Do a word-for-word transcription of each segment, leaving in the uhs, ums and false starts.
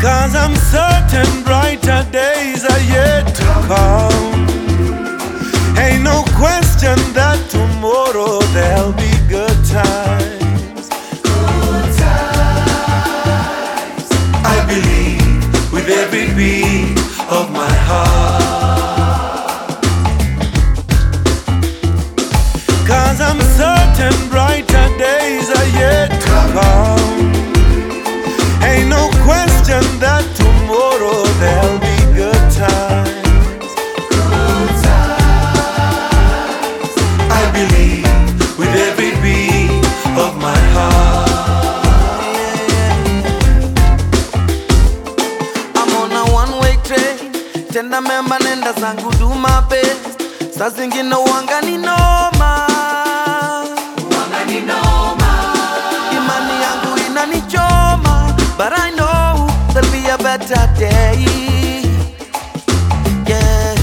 'Cause I'm certain brighter days are yet to come. Ain't no question that tomorrow there'll be good times. Good times. I believe with every beat of my heart. 'Cause I'm certain brighter days are yet to come. Ain't no question that tomorrow there'll be good times. Good times. I believe with every beat of my heart. I'm on a one-way train, tenda memba nenda zangu do my best. Saa zingine wanga ni noma, Wanga ni noma. imani yangu inanichoma, but I know there'll be a better day. Yeah,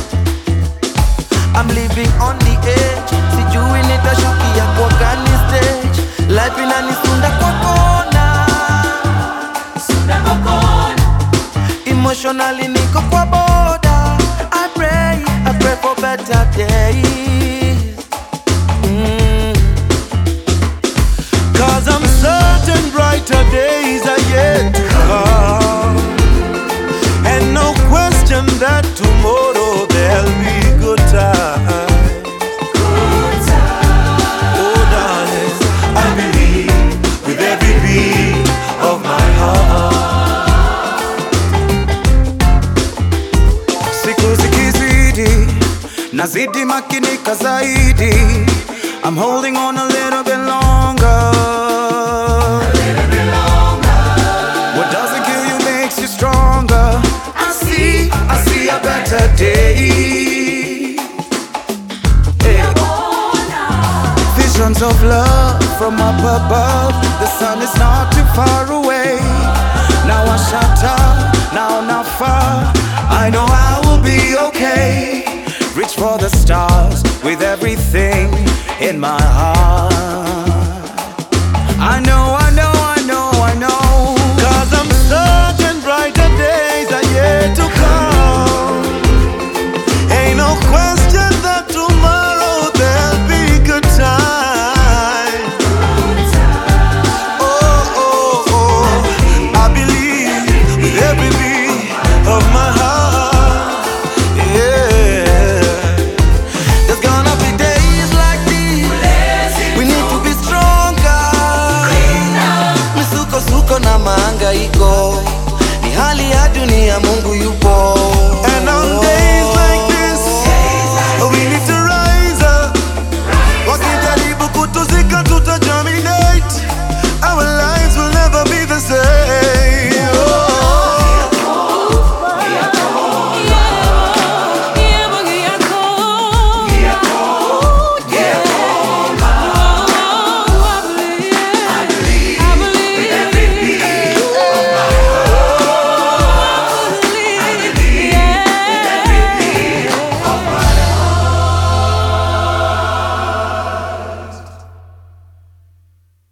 I'm living on the edge, sijui nitashukia kwa gani stage. Life inanisunda kwa kona, Sunda kwa kona. emotionally niko kwa boda. I pray, I pray for better days. mm. 'Cause I'm certain brighter days are yet to come. And no question that tomorrow there'll be good times. Good times. Oh darling, I believe with every beat of my heart. Siku zikizidi, nazidi makinika zaidi. I'm holding on a little bit longer. What doesn't kill you makes you stronger. I see, I see a better day. Hey. Visions of love from up above. The sun is not too far away. Now I shut up, now not far. I know I will be okay. Reach for the stars with everything in my heart.